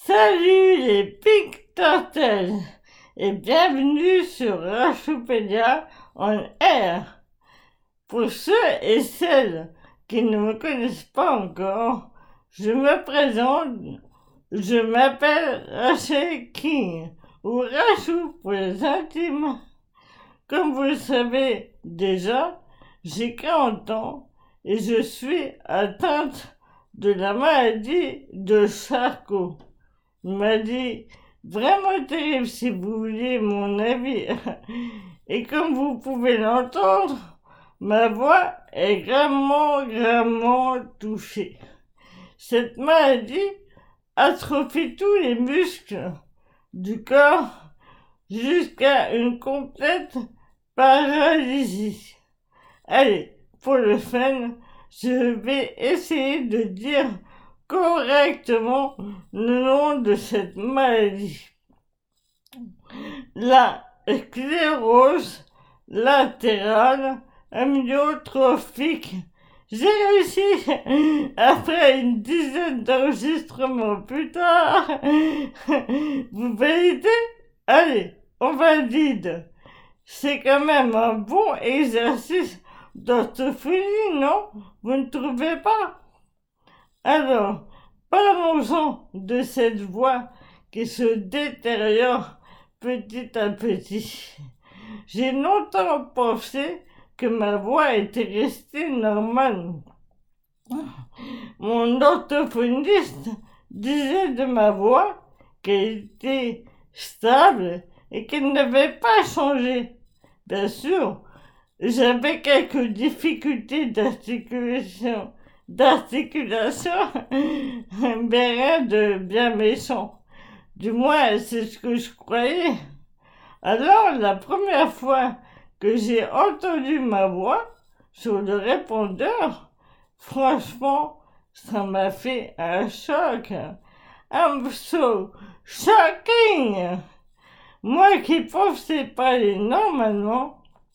Salut les Pink Turtles et bienvenue sur Rachoupedia en air. Pour ceux et celles qui ne me connaissent pas encore, je me présente, je m'appelle Rachel King ou Rachou pour les intimes. Comme vous le savez déjà, j'ai 40 ans et je suis atteinte de la maladie de Charcot. Il m'a dit vraiment terrible si vous voulez mon avis. Et comme vous pouvez l'entendre, ma voix est gravement touchée. Cette maladie atrophie tous les muscles du corps jusqu'à une complète paralysie. Allez, pour le fun, je vais essayer de dire correctement le nom de cette maladie. La sclérose latérale amyotrophique. J'ai réussi après une dizaine d'enregistrements plus tard. Vous validez? Allez, on valide. C'est quand même un bon exercice d'orthophonie, non? Vous ne trouvez pas? Alors, parlons-en de cette voix qui se détériore petit à petit. J'ai longtemps pensé que ma voix était restée normale. Mon orthophoniste disait de ma voix qu'elle était stable et qu'elle n'avait pas changé. Bien sûr, j'avais quelques difficultés d'articulation, mais rien de bien méchant. Du moins, c'est ce que je croyais. Alors, la première fois que j'ai entendu ma voix sur le répondeur, franchement, ça m'a fait un choc. I'm so shocking! Moi qui pensais parler normalement,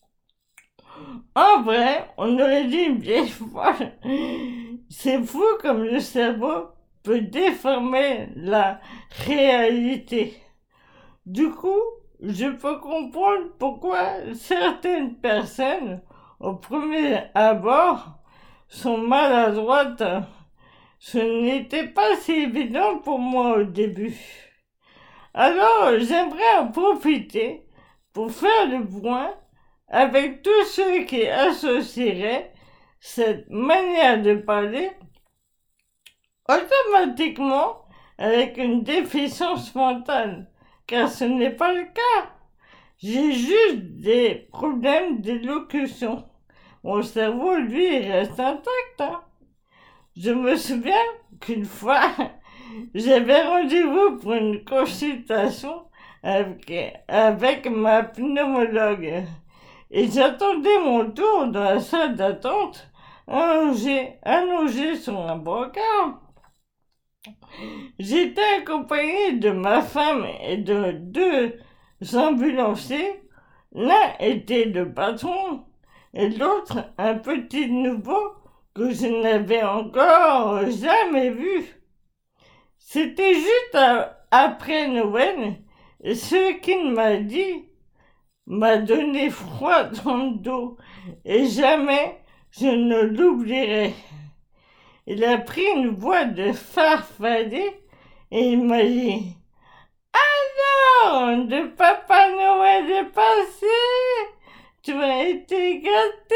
en vrai, on aurait dit une vieille folle. C'est fou comme le cerveau peut déformer la réalité. Du coup, je peux comprendre pourquoi certaines personnes, au premier abord, sont maladroites. Ce n'était pas si évident pour moi au début. Alors, j'aimerais en profiter pour faire le point avec tous ceux qui associeraient cette manière de parler automatiquement avec une déficience mentale, car ce n'est pas le cas. J'ai juste des problèmes d'élocution. Mon cerveau, lui, reste intact. Je me souviens qu'une fois, j'avais rendez-vous pour une consultation avec ma pneumologue. Et j'attendais mon tour dans la salle d'attente, allongé sur un brancard. J'étais accompagné de ma femme et de deux ambulanciers. L'un était le patron et l'autre un petit nouveau que je n'avais encore jamais vu. C'était juste après Noël et ce qu'il m'a dit m'a donné froid dans le dos et jamais je ne l'oublierai. Il a pris une voix de farfadet et il m'a dit « Alors, le Papa Noël est passé, tu as été gâté ?»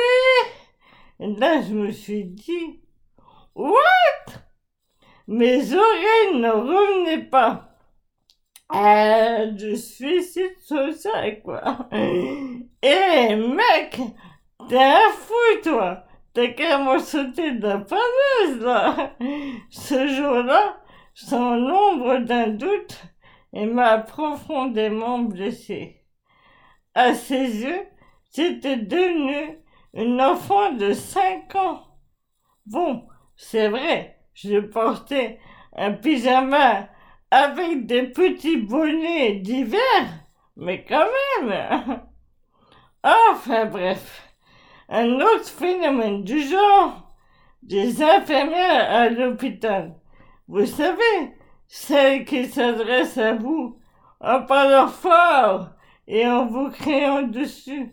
Et là, je me suis dit « What ?» Mes oreilles ne revenaient pas. Du suicide social, quoi. Eh, mec, t'es un fou, toi. T'as carrément sauté de la falaise, là. Ce jour-là, sans l'ombre d'un doute, il m'a profondément blessé. À ses yeux, j'étais devenue une enfant de 5 ans. Bon, c'est vrai, je portais un pyjama avec des petits bonnets d'hiver, mais quand même. Enfin bref, un autre phénomène du genre, des infirmières à l'hôpital. Vous savez, celle qui s'adresse à vous en parlant fort et en vous criant dessus,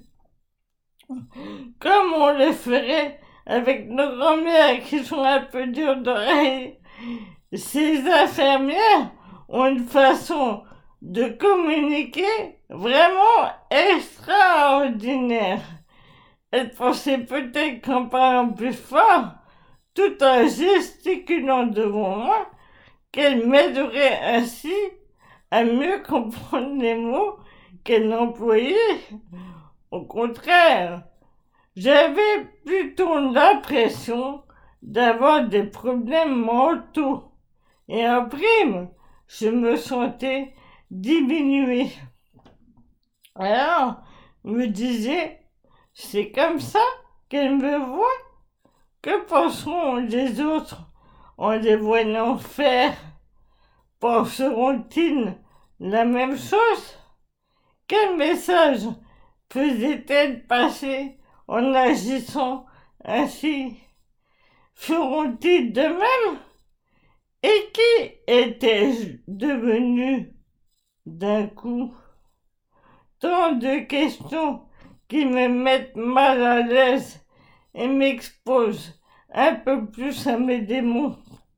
comme on le ferait avec nos grand-mères qui sont un peu dures d'oreille. Ces infirmières ont une façon de communiquer vraiment extraordinaire. Elles pensaient peut-être qu'en parlant plus fort, tout en gesticulant devant moi, qu'elles m'aideraient ainsi à mieux comprendre les mots qu'elles employaient. Au contraire, j'avais plutôt l'impression d'avoir des problèmes mentaux. Et en prime, je me sentais diminuée. Alors, me disais, c'est comme ça qu'elle me voit? Que penseront les autres en les voyant faire? Penseront-ils la même chose? Quel message faisait-elle passer en agissant ainsi? Feront-ils de même? Et qui étais-je devenu d'un coup? Tant de questions qui me mettent mal à l'aise et m'exposent un peu plus à mes démons.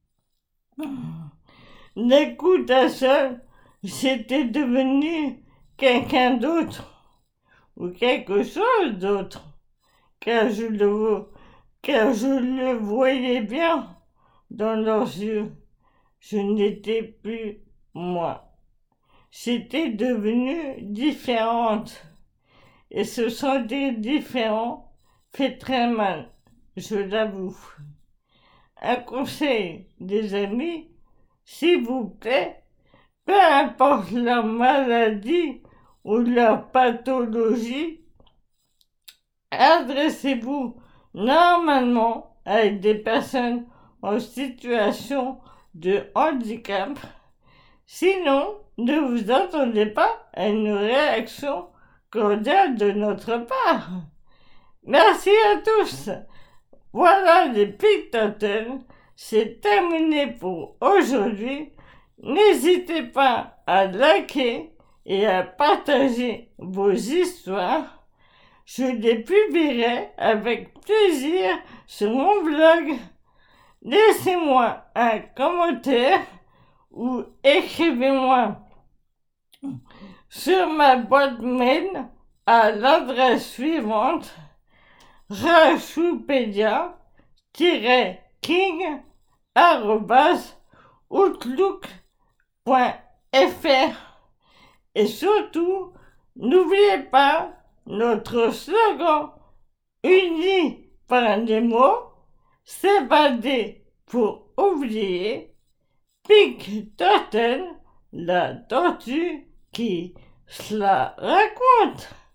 D'un coup d'un seul, j'étais devenu quelqu'un d'autre ou quelque chose d'autre, car je le voyais bien dans leurs yeux. Je n'étais plus moi. J'étais devenue différente. Et se sentir différent fait très mal, je l'avoue. Un conseil des amis, s'il vous plaît, peu importe leur maladie ou leur pathologie, adressez-vous normalement avec des personnes en situation de handicap. Sinon, ne vous attendez pas à une réaction cordiale de notre part. Merci à tous. Voilà les Pictotel. C'est terminé pour aujourd'hui. N'hésitez pas à liker et à partager vos histoires. Je les publierai avec plaisir sur mon blog. Laissez-moi un commentaire ou écrivez-moi sur ma boîte mail à l'adresse suivante: rashupedia-king@outlook.fr. Et surtout, n'oubliez pas notre slogan uni par les mots, s'évader pour oublier, Pink Turtle, la tortue qui se la raconte.